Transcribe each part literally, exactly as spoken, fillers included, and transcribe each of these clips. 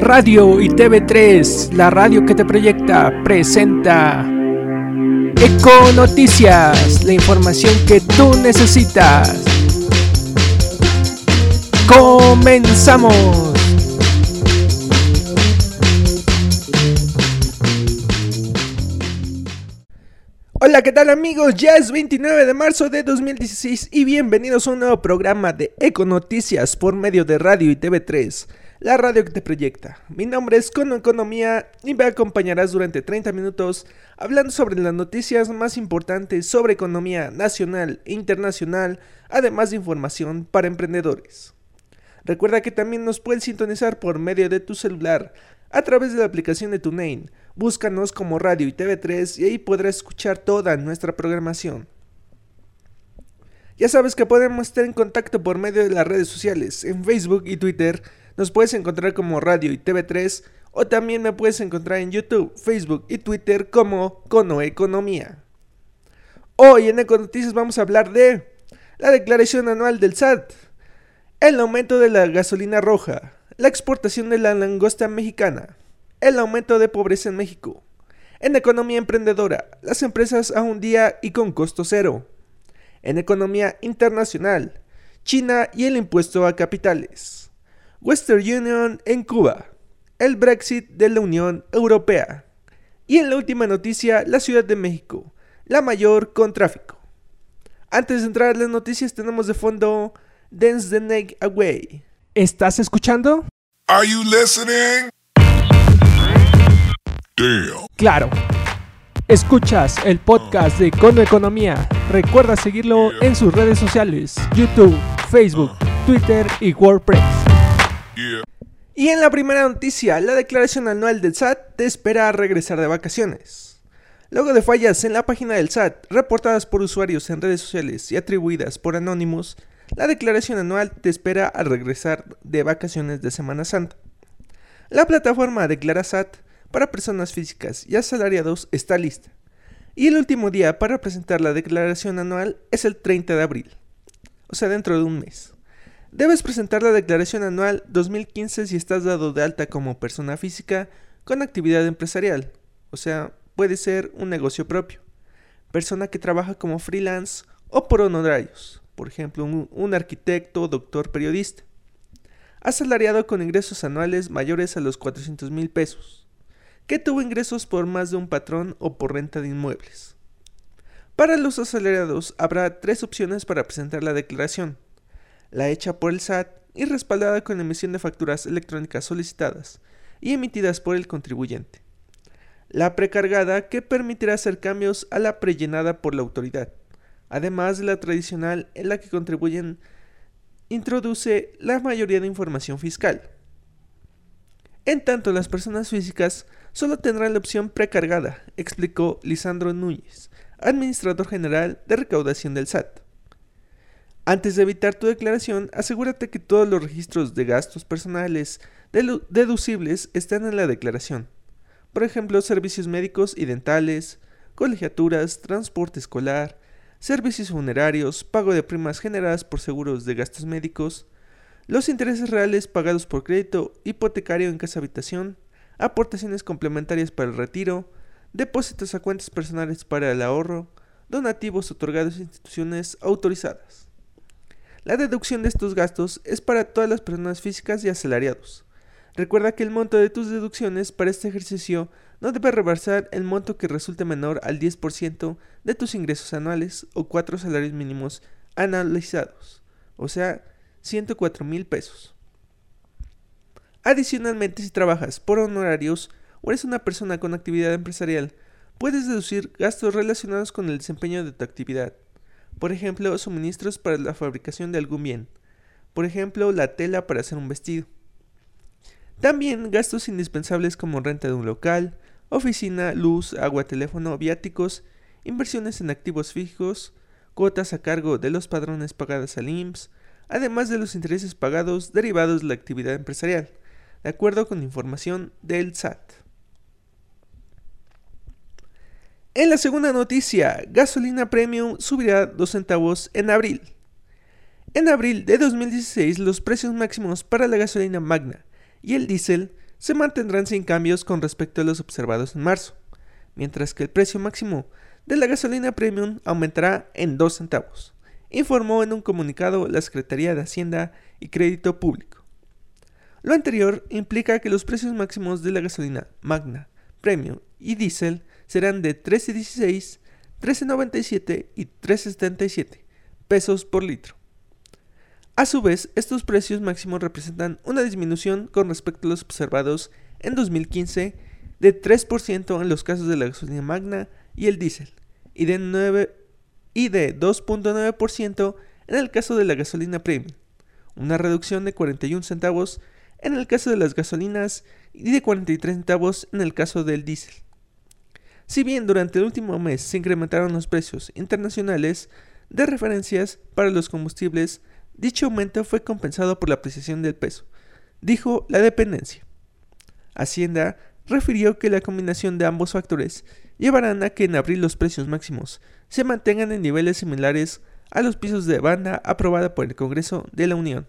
Radio y T V tres, la radio que te proyecta, presenta Eco Noticias, la información que tú necesitas. ¡Comenzamos! Hola, ¿qué tal amigos? Ya es veintinueve de marzo de dos mil dieciséis y bienvenidos a un nuevo programa de Eco Noticias por medio de Radio y T V tres, la radio que te proyecta. Mi nombre es Cono Economía y me acompañarás durante treinta minutos hablando sobre las noticias más importantes sobre economía nacional e internacional, además de información para emprendedores. Recuerda que también nos puedes sintonizar por medio de tu celular a través de la aplicación de TuneIn. Búscanos como Radio y T V tres y ahí podrás escuchar toda nuestra programación. Ya sabes que podemos estar en contacto por medio de las redes sociales. En Facebook y Twitter nos puedes encontrar como Radio y T V tres o también me puedes encontrar en YouTube, Facebook y Twitter como Cono Economía. Hoy en Econoticias vamos a hablar de la declaración anual del S A T, el aumento de la gasolina roja, la exportación de la langosta mexicana, el aumento de pobreza en México. En economía emprendedora, las empresas a un día y con costo cero. En economía internacional, China y el impuesto a capitales. Western Union en Cuba, el Brexit de la Unión Europea. Y en la última noticia, la Ciudad de México, la mayor con tráfico. Antes de entrar a las noticias tenemos de fondo Dance the Night Away. ¿Estás escuchando? Are you listening? Damn. Claro. Escuchas el podcast de Cono Economía. Recuerda seguirlo en sus redes sociales: YouTube, Facebook, Twitter y WordPress. Yeah. Y en la primera noticia, la declaración anual del S A T te espera a regresar de vacaciones. Luego de fallas en la página del S A T reportadas por usuarios en redes sociales y atribuidas por anónimos, la declaración anual te espera al regresar de vacaciones de Semana Santa. La plataforma Declara S A T para personas físicas y asalariados está lista, y el último día para presentar la declaración anual es el treinta de abril, o sea dentro de un mes. Debes presentar la declaración anual dos mil quince si estás dado de alta como persona física con actividad empresarial, o sea, puede ser un negocio propio, persona que trabaja como freelance o por honorarios, por ejemplo un, un arquitecto, doctor, periodista. Asalariado con ingresos anuales mayores a los cuatrocientos mil pesos, que tuvo ingresos por más de un patrón o por renta de inmuebles. Para los asalariados habrá tres opciones para presentar la declaración: la hecha por el S A T y respaldada con la emisión de facturas electrónicas solicitadas y emitidas por el contribuyente; la precargada, que permitirá hacer cambios a la prellenada por la autoridad, además de la tradicional, en la que contribuyen introduce la mayoría de información fiscal. En tanto, las personas físicas solo tendrán la opción precargada, explicó Lisandro Núñez, administrador general de recaudación del S A T. Antes de evitar tu declaración, asegúrate que todos los registros de gastos personales delu- deducibles están en la declaración. Por ejemplo, servicios médicos y dentales, colegiaturas, transporte escolar, servicios funerarios, pago de primas generadas por seguros de gastos médicos, los intereses reales pagados por crédito hipotecario en casa habitación, aportaciones complementarias para el retiro, depósitos a cuentas personales para el ahorro, donativos otorgados a instituciones autorizadas. La deducción de estos gastos es para todas las personas físicas y asalariados. Recuerda que el monto de tus deducciones para este ejercicio no debe rebasar el monto que resulte menor al diez por ciento de tus ingresos anuales o cuatro salarios mínimos anualizados, o sea, ciento cuatro mil pesos. Adicionalmente, si trabajas por honorarios o eres una persona con actividad empresarial, puedes deducir gastos relacionados con el desempeño de tu actividad. Por ejemplo, suministros para la fabricación de algún bien. Por ejemplo, la tela para hacer un vestido. También gastos indispensables como renta de un local, oficina, luz, agua, teléfono, viáticos, inversiones en activos fijos, cuotas a cargo de los padrones pagadas al I M S S, además de los intereses pagados derivados de la actividad empresarial, de acuerdo con información del S A T. En la segunda noticia, gasolina premium subirá dos centavos en abril. En abril de dos mil dieciséis, los precios máximos para la gasolina magna y el diésel se mantendrán sin cambios con respecto a los observados en marzo, mientras que el precio máximo de la gasolina premium aumentará en dos centavos, informó en un comunicado la Secretaría de Hacienda y Crédito Público. Lo anterior implica que los precios máximos de la gasolina Magna, Premium y Diesel serán de trece dieciséis, trece noventa y siete y trece setenta y siete pesos por litro. A su vez, estos precios máximos representan una disminución con respecto a los observados en dos mil quince de tres por ciento en los casos de la gasolina Magna y el diésel, y de, nueve, y de dos punto nueve por ciento en el caso de la gasolina Premium, una reducción de cuarenta y un centavos en el caso de las gasolinas y de cuarenta y tres centavos en el caso del diésel. Si bien durante el último mes se incrementaron los precios internacionales de referencias para los combustibles, dicho aumento fue compensado por la apreciación del peso, dijo la dependencia. Hacienda refirió que la combinación de ambos factores llevarán a que en abril los precios máximos se mantengan en niveles similares a los pisos de banda aprobada por el Congreso de la Unión.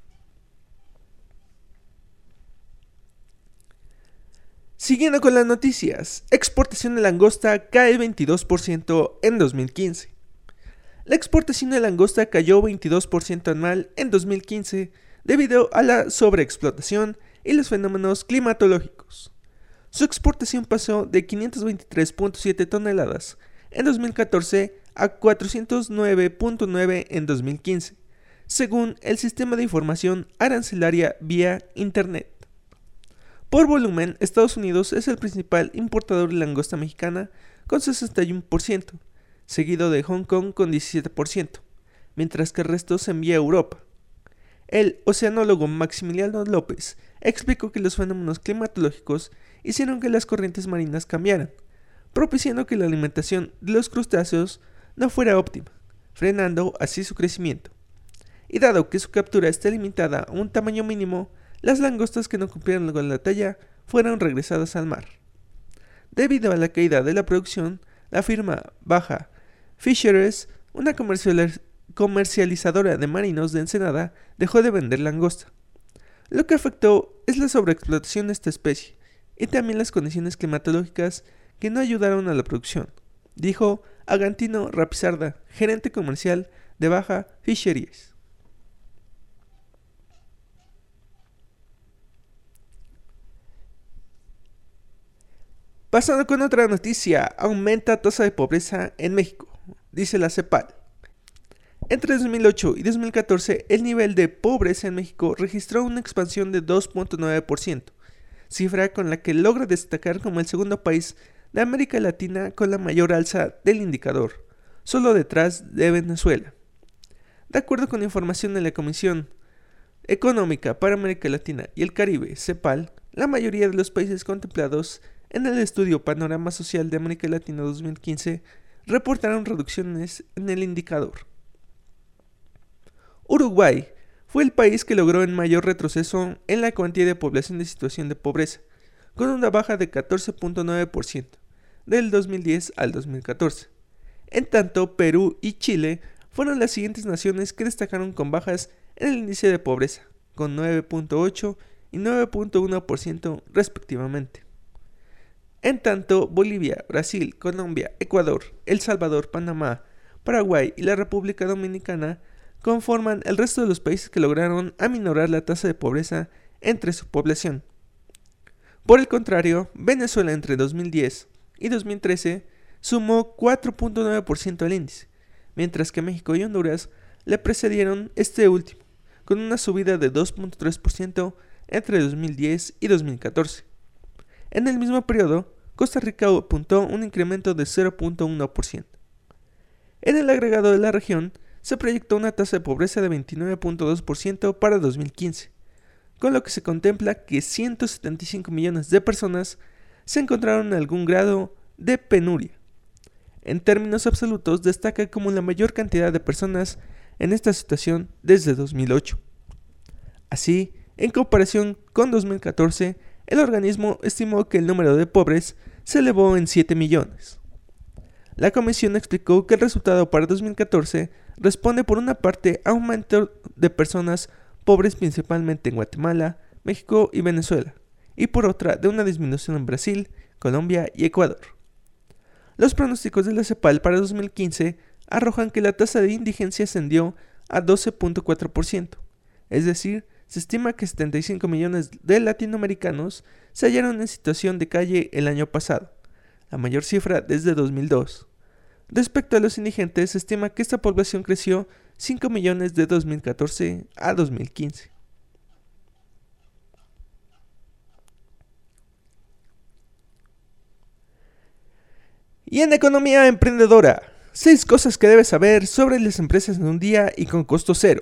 Siguiendo con las noticias, exportación de langosta cae veintidós por ciento en dos mil quince. La exportación de langosta cayó veintidós por ciento anual en dos mil quince debido a la sobreexplotación y los fenómenos climatológicos. Su exportación pasó de quinientos veintitrés punto siete toneladas en dos mil catorce a cuatrocientos nueve punto nueve en dos mil quince, según el Sistema de Información Arancelaria vía Internet. Por volumen, Estados Unidos es el principal importador de langosta mexicana con sesenta y uno por ciento, seguido de Hong Kong con diecisiete por ciento, mientras que el resto se envía a Europa. El oceanólogo Maximiliano López explicó que los fenómenos climatológicos hicieron que las corrientes marinas cambiaran, propiciando que la alimentación de los crustáceos no fuera óptima, frenando así su crecimiento. Y dado que su captura está limitada a un tamaño mínimo, las langostas que no cumplieron con la talla fueron regresadas al mar. Debido a la caída de la producción, la firma Baja Fisheries, una comercializadora de marinos de Ensenada, dejó de vender langosta. Lo que afectó es la sobreexplotación de esta especie y también las condiciones climatológicas que no ayudaron a la producción, dijo Agantino Rapizarda, gerente comercial de Baja Fisheries. Pasando con otra noticia, aumenta tasa de pobreza en México, dice la CEPAL. Entre dos mil ocho y dos mil catorce, el nivel de pobreza en México registró una expansión de dos punto nueve por ciento, cifra con la que logra destacar como el segundo país de América Latina con la mayor alza del indicador, solo detrás de Venezuela. De acuerdo con información de la Comisión Económica para América Latina y el Caribe, CEPAL, la mayoría de los países contemplados en el estudio Panorama Social de América Latina dos mil quince reportaron reducciones en el indicador. Uruguay fue el país que logró el mayor retroceso en la cuantía de población de situación de pobreza, con una baja de catorce punto nueve por ciento del dos mil diez al dos mil catorce. En tanto, Perú y Chile fueron las siguientes naciones que destacaron con bajas en el índice de pobreza, con nueve punto ocho y nueve punto uno por ciento respectivamente. En tanto, Bolivia, Brasil, Colombia, Ecuador, El Salvador, Panamá, Paraguay y la República Dominicana conforman el resto de los países que lograron aminorar la tasa de pobreza entre su población. Por el contrario, Venezuela entre dos mil diez y dos mil trece sumó cuatro punto nueve por ciento al índice, mientras que México y Honduras le precedieron este último, con una subida de dos punto tres por ciento entre dos mil diez y dos mil catorce. En el mismo periodo, Costa Rica apuntó un incremento de cero punto uno por ciento. En el agregado de la región, se proyectó una tasa de pobreza de veintinueve punto dos por ciento para dos mil quince, con lo que se contempla que ciento setenta y cinco millones de personas se encontraron en algún grado de penuria. En términos absolutos, destaca como la mayor cantidad de personas en esta situación desde dos mil ocho. Así, en comparación con dos mil catorce, el organismo estimó que el número de pobres se elevó en siete millones. La comisión explicó que el resultado para dos mil catorce responde por una parte a un aumento de personas pobres principalmente en Guatemala, México y Venezuela, y por otra de una disminución en Brasil, Colombia y Ecuador. Los pronósticos de la CEPAL para dos mil quince arrojan que la tasa de indigencia ascendió a doce punto cuatro por ciento, es decir, se estima que setenta y cinco millones de latinoamericanos se hallaron en situación de calle el año pasado, la mayor cifra desde dos mil dos. Respecto a los indigentes, se estima que esta población creció cinco millones de dos mil catorce a dos mil quince. Y en economía emprendedora, seis cosas que debes saber sobre las empresas en un día y con costo cero.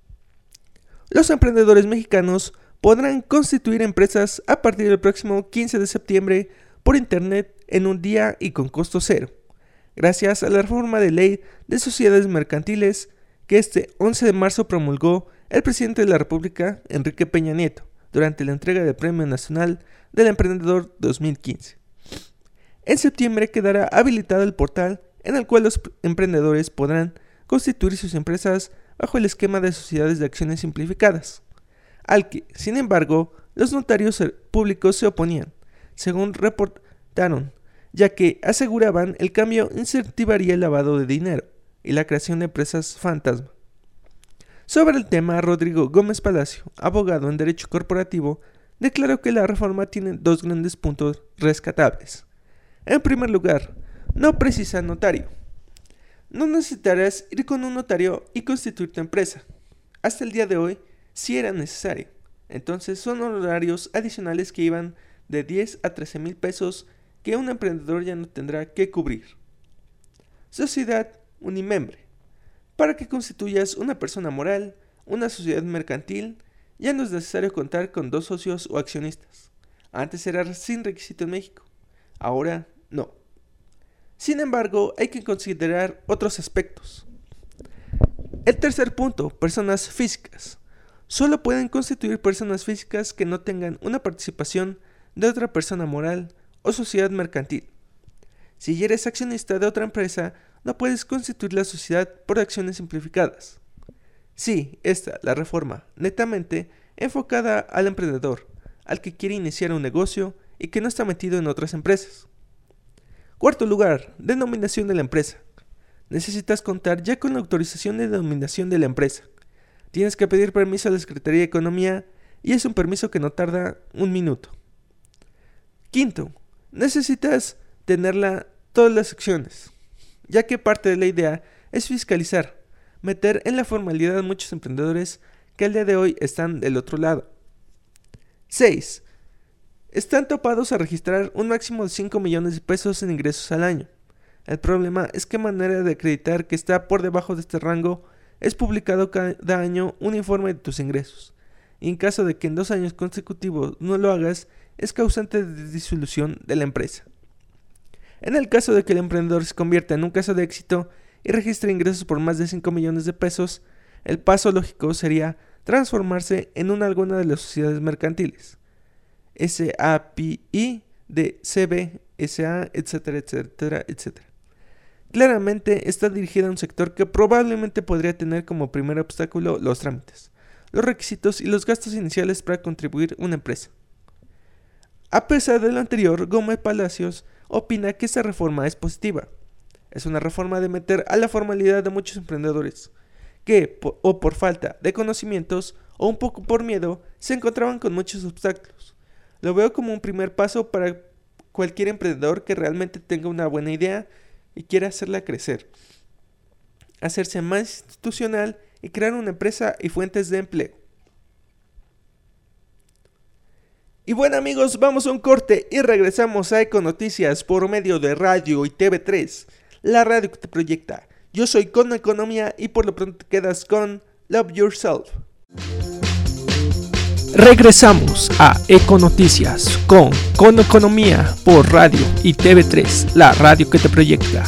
Los emprendedores mexicanos podrán constituir empresas a partir del próximo quince de septiembre por internet en un día y con costo cero, gracias a la reforma de ley de sociedades mercantiles que este once de marzo promulgó el presidente de la República, Enrique Peña Nieto, durante la entrega del Premio Nacional del Emprendedor dos mil quince. En septiembre quedará habilitado el portal en el cual los emprendedores podrán constituir sus empresas bajo el esquema de sociedades de acciones simplificadas, al que, sin embargo, los notarios públicos se oponían, según reportaron, ya que aseguraban el cambio incentivaría el lavado de dinero y la creación de empresas fantasma. Sobre el tema, Rodrigo Gómez Palacio, abogado en Derecho Corporativo, declaró que la reforma tiene dos grandes puntos rescatables. En primer lugar, no precisa notario. No necesitarás ir con un notario y constituir tu empresa. Hasta el día de hoy, sí era necesario. Entonces son honorarios adicionales que iban de diez a trece mil pesos que un emprendedor ya no tendrá que cubrir. Sociedad unimembre. Para que constituyas una persona moral, una sociedad mercantil, ya no es necesario contar con dos socios o accionistas. Antes era sin requisito en México, ahora no. Sin embargo, hay que considerar otros aspectos. El tercer punto, personas físicas. Solo pueden constituir personas físicas que no tengan una participación de otra persona moral o sociedad mercantil. Si eres accionista de otra empresa, no puedes constituir la sociedad por acciones simplificadas. Sí, esta, la reforma, netamente enfocada al emprendedor, al que quiere iniciar un negocio y que no está metido en otras empresas. Cuarto lugar, denominación de la empresa. Necesitas contar ya con la autorización de denominación de la empresa. Tienes que pedir permiso a la Secretaría de Economía y es un permiso que no tarda un minuto. Quinto, necesitas tenerla todas las secciones, ya que parte de la idea es fiscalizar, meter en la formalidad a muchos emprendedores que al día de hoy están del otro lado. seis. Están topados a registrar un máximo de cinco millones de pesos en ingresos al año. El problema es que manera de acreditar que está por debajo de este rango es publicado cada año un informe de tus ingresos. Y en caso de que en dos años consecutivos no lo hagas, es causante de disolución de la empresa. En el caso de que el emprendedor se convierta en un caso de éxito y registre ingresos por más de cinco millones de pesos, el paso lógico sería transformarse en una alguna de las sociedades mercantiles. S A P I, de C B, S A, etcétera, etcétera, etcétera. Claramente está dirigida a un sector que probablemente podría tener como primer obstáculo los trámites, los requisitos y los gastos iniciales para contribuir una empresa. A pesar de lo anterior, Gómez Palacios opina que esta reforma es positiva. Es una reforma de meter a la formalidad de muchos emprendedores, que, o por falta de conocimientos o un poco por miedo, se encontraban con muchos obstáculos. Lo veo como un primer paso para cualquier emprendedor que realmente tenga una buena idea y quiera hacerla crecer, hacerse más institucional y crear una empresa y fuentes de empleo. Y bueno amigos, vamos a un corte y regresamos a Econoticias por medio de Radio y T V tres, la radio que te proyecta. Yo soy Cono Economía y por lo pronto te quedas con Love Yourself. Regresamos a Econoticias con Cono Economía por Radio y T V tres, la radio que te proyecta.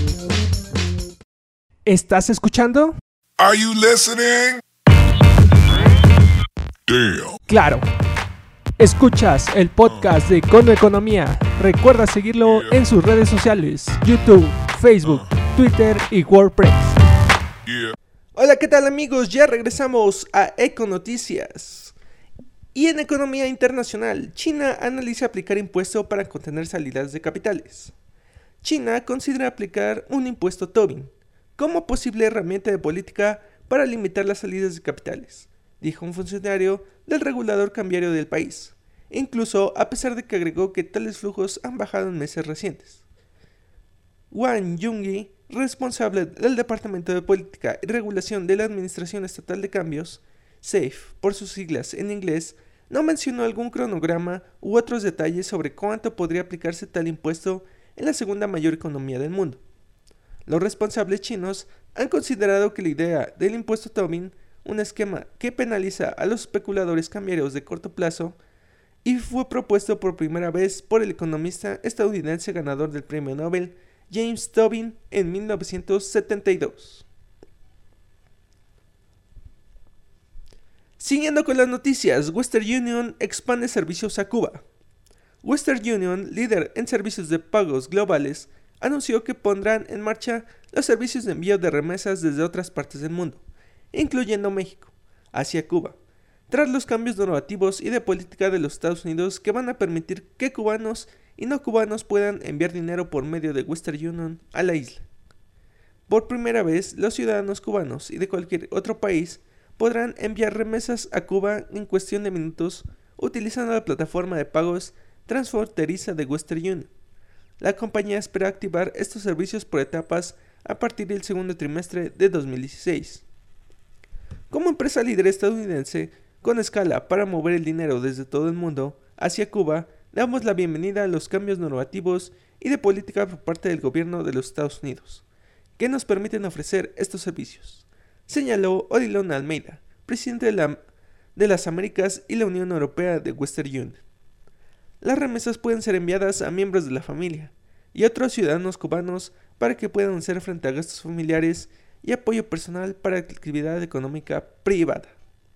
¿Estás escuchando? Are you listening? Damn. Claro. Escuchas el podcast de Cono Economía. Recuerda seguirlo en sus redes sociales: YouTube, Facebook, Twitter y WordPress. Yeah. Hola, ¿qué tal amigos? Ya regresamos a Econoticias. Y en economía internacional, China analiza aplicar impuesto para contener salidas de capitales. China considera aplicar un impuesto Tobin como posible herramienta de política para limitar las salidas de capitales, dijo un funcionario del regulador cambiario del país, incluso a pesar de que agregó que tales flujos han bajado en meses recientes. Wang Yongyi, responsable del Departamento de Política y Regulación de la Administración Estatal de Cambios, SAFE por sus siglas en inglés, no mencionó algún cronograma u otros detalles sobre cuánto podría aplicarse tal impuesto en la segunda mayor economía del mundo. Los responsables chinos han considerado que la idea del impuesto Tobin, un esquema que penaliza a los especuladores cambiarios de corto plazo, y fue propuesto por primera vez por el economista estadounidense ganador del premio Nobel James Tobin en mil novecientos setenta y dos. Siguiendo con las noticias, Western Union expande servicios a Cuba. Western Union, líder en servicios de pagos globales, anunció que pondrán en marcha los servicios de envío de remesas desde otras partes del mundo, incluyendo México, hacia Cuba, tras los cambios normativos y de política de los Estados Unidos que van a permitir que cubanos y no cubanos puedan enviar dinero por medio de Western Union a la isla. Por primera vez, los ciudadanos cubanos y de cualquier otro país podrán enviar remesas a Cuba en cuestión de minutos utilizando la plataforma de pagos transfronteriza de Western Union. La compañía espera activar estos servicios por etapas a partir del segundo trimestre de dos mil dieciséis. Como empresa líder estadounidense, con escala para mover el dinero desde todo el mundo hacia Cuba, damos la bienvenida a los cambios normativos y de política por parte del gobierno de los Estados Unidos, que nos permiten ofrecer estos servicios, señaló Odilon Almeida, presidente de, la, de las Américas y la Unión Europea de Western Union. Las remesas pueden ser enviadas a miembros de la familia y otros ciudadanos cubanos para que puedan hacer frente a gastos familiares y apoyo personal para la actividad económica privada.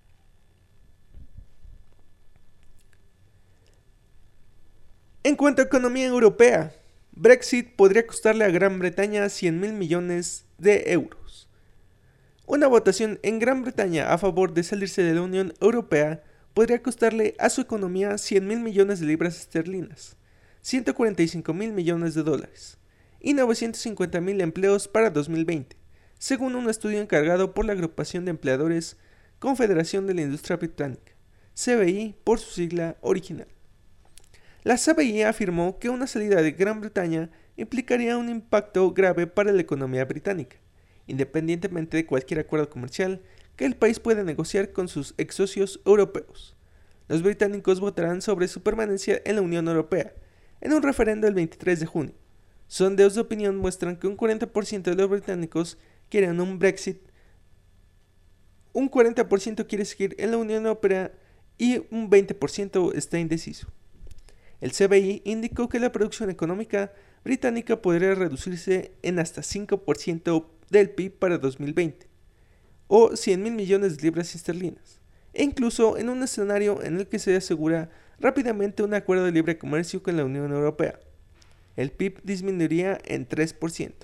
En cuanto a economía europea, Brexit podría costarle a Gran Bretaña cien mil millones de euros. Una votación en Gran Bretaña a favor de salirse de la Unión Europea podría costarle a su economía cien mil millones de libras esterlinas, ciento cuarenta y cinco mil millones de dólares, y novecientos cincuenta mil empleos para dos mil veinte, según un estudio encargado por la agrupación de empleadores Confederación de la Industria Británica, C B I por su sigla original. La C B I afirmó que una salida de Gran Bretaña implicaría un impacto grave para la economía británica, independientemente de cualquier acuerdo comercial que el país pueda negociar con sus ex socios europeos. Los británicos votarán sobre su permanencia en la Unión Europea en un referendo el veintitrés de junio. Sondeos de opinión muestran que un cuarenta por ciento de los británicos quieren un Brexit, un cuarenta por ciento quiere seguir en la Unión Europea y un veinte por ciento está indeciso. El C B I indicó que la producción económica británica podría reducirse en hasta cinco por ciento del P I B para dos mil veinte, o cien mil millones de libras esterlinas, e incluso en un escenario en el que se asegura rápidamente un acuerdo de libre comercio con la Unión Europea. El P I B disminuiría en tres por ciento.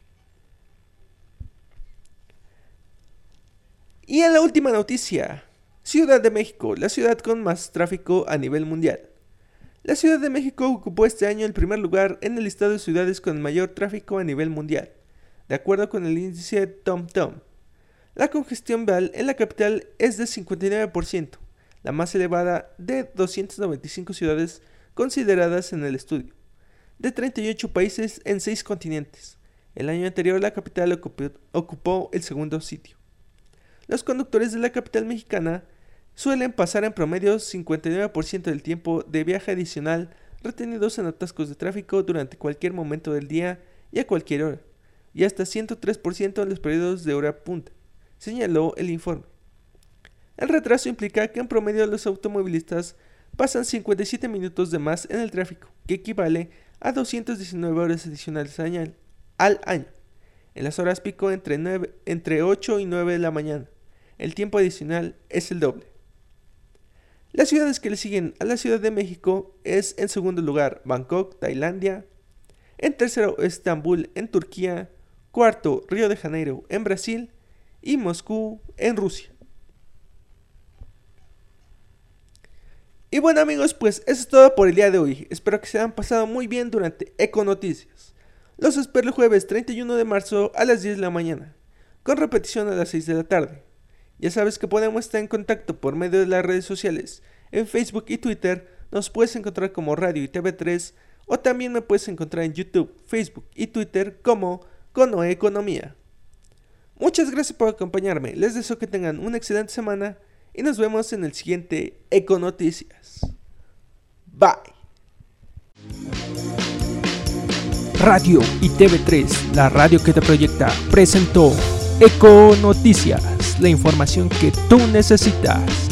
Y en la última noticia, Ciudad de México, la ciudad con más tráfico a nivel mundial. La Ciudad de México ocupó este año el primer lugar en el listado de ciudades con mayor tráfico a nivel mundial, de acuerdo con el índice TomTom. La congestión vial en la capital es de cincuenta y nueve por ciento, la más elevada de doscientas noventa y cinco ciudades consideradas en el estudio, de treinta y ocho países en seis continentes. El año anterior la capital ocupó, ocupó el segundo sitio. Los conductores de la capital mexicana suelen pasar en promedio cincuenta y nueve por ciento del tiempo de viaje adicional retenidos en atascos de tráfico durante cualquier momento del día y a cualquier hora, y hasta ciento tres por ciento en los periodos de hora punta, señaló el informe. El retraso implica que en promedio los automovilistas pasan cincuenta y siete minutos de más en el tráfico, que equivale a doscientas diecinueve horas adicionales al año, en las horas pico entre, nueve, entre ocho y nueve de la mañana. El tiempo adicional es el doble. Las ciudades que le siguen a la Ciudad de México es en segundo lugar Bangkok, Tailandia, en tercero Estambul en Turquía, cuarto Río de Janeiro en Brasil y Moscú en Rusia. Y bueno amigos, pues eso es todo por el día de hoy. Espero que se hayan pasado muy bien durante Econoticias. Los espero el jueves treinta y uno de marzo a las diez de la mañana, con repetición a las seis de la tarde. Ya sabes que podemos estar en contacto por medio de las redes sociales. En Facebook y Twitter nos puedes encontrar como Radio y T V tres, o también me puedes encontrar en YouTube, Facebook y Twitter como Conoe Economía. Muchas gracias por acompañarme, les deseo que tengan una excelente semana y nos vemos en el siguiente Econoticias. Bye. Radio y T V tres, la radio que te proyecta, presentó Econoticias, la información que tú necesitas.